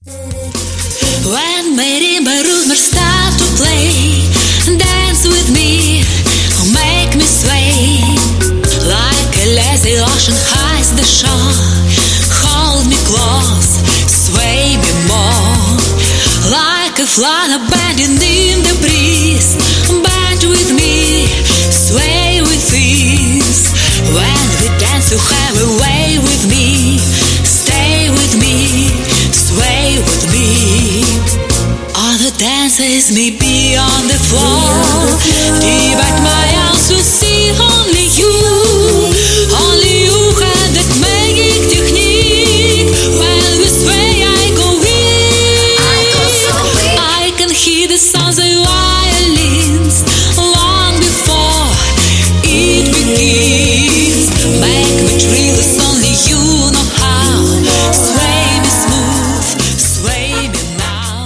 When marimba rumors start to play, dance with me, make me sway. Like a lazy ocean hides the shore, hold me close, sway me more. Like a flower bending in the breeze, bend with me, sway with ease. When we dance you have a way with me, stay with me, sway with me. All the dancers may be on the floor, divide my arms to see only you. Only you have that magic technique. When we sway I go weak, I can hear the sounds of violins long before it begins. Make me thrill, it's only you know how. Sway me smooth, sway me now.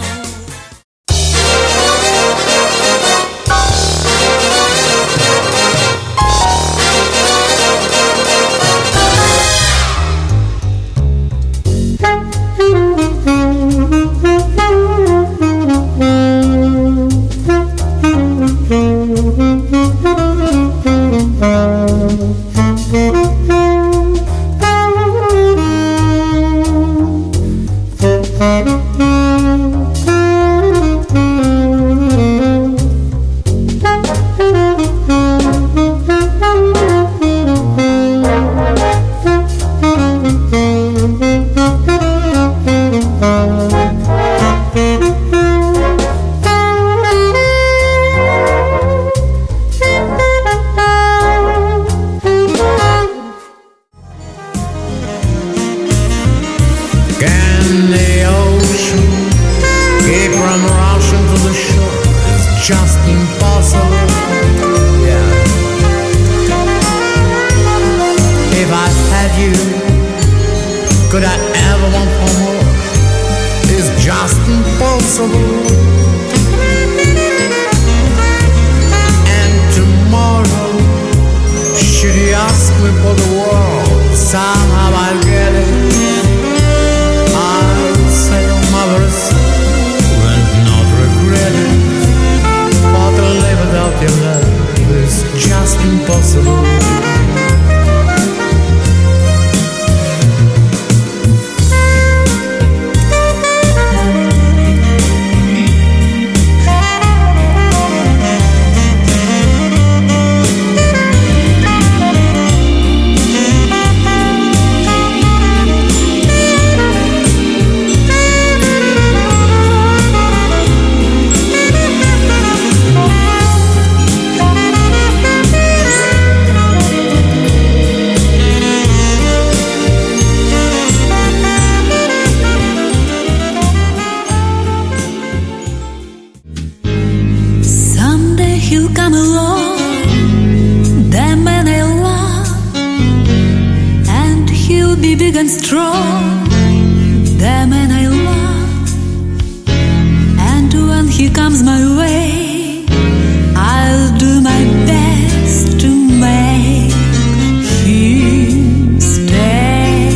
Can the ocean keep from rushing to the shore? It's just impossible. Yeah. If I had you, could I ever want for more? It's just impossible. And tomorrow, should you ask me for the world, somehow I'll get it. I'll sail my very soul and not regret it. For to live without your love is just impossible. Someday he'll come along, the man I love, and he'll be big and strong, the man I love. And when he comes my way, I'll do my best to make him stay.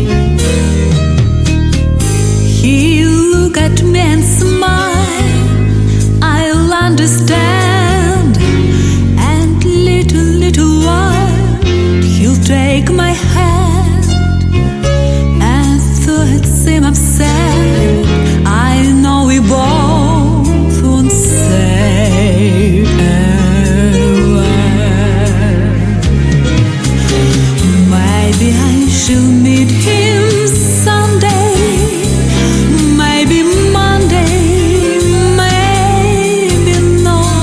He'll look at me and smile, I'll understand, and little while he'll take my hand. And though it seems upset, I know we both won't say a word. Maybe I shall meet him someday, maybe Monday, maybe not.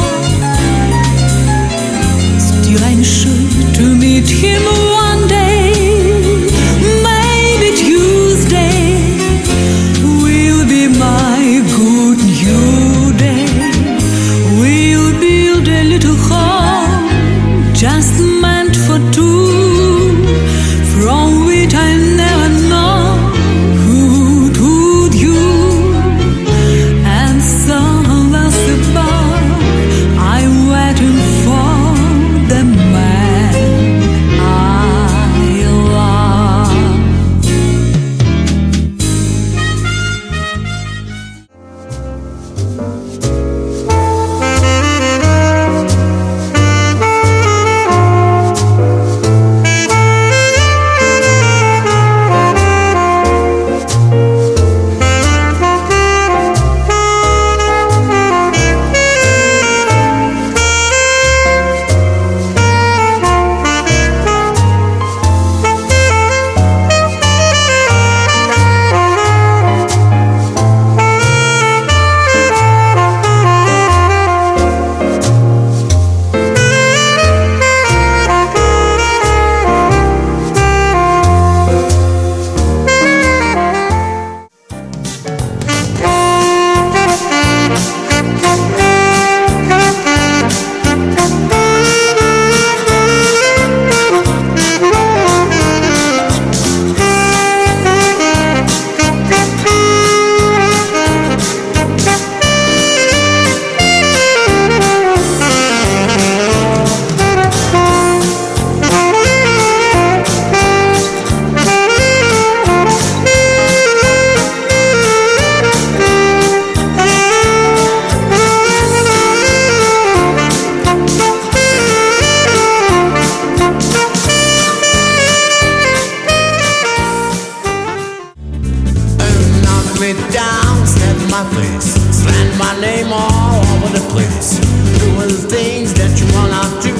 me down, snap my face, slant my name all over the place, doing things that you wanna do.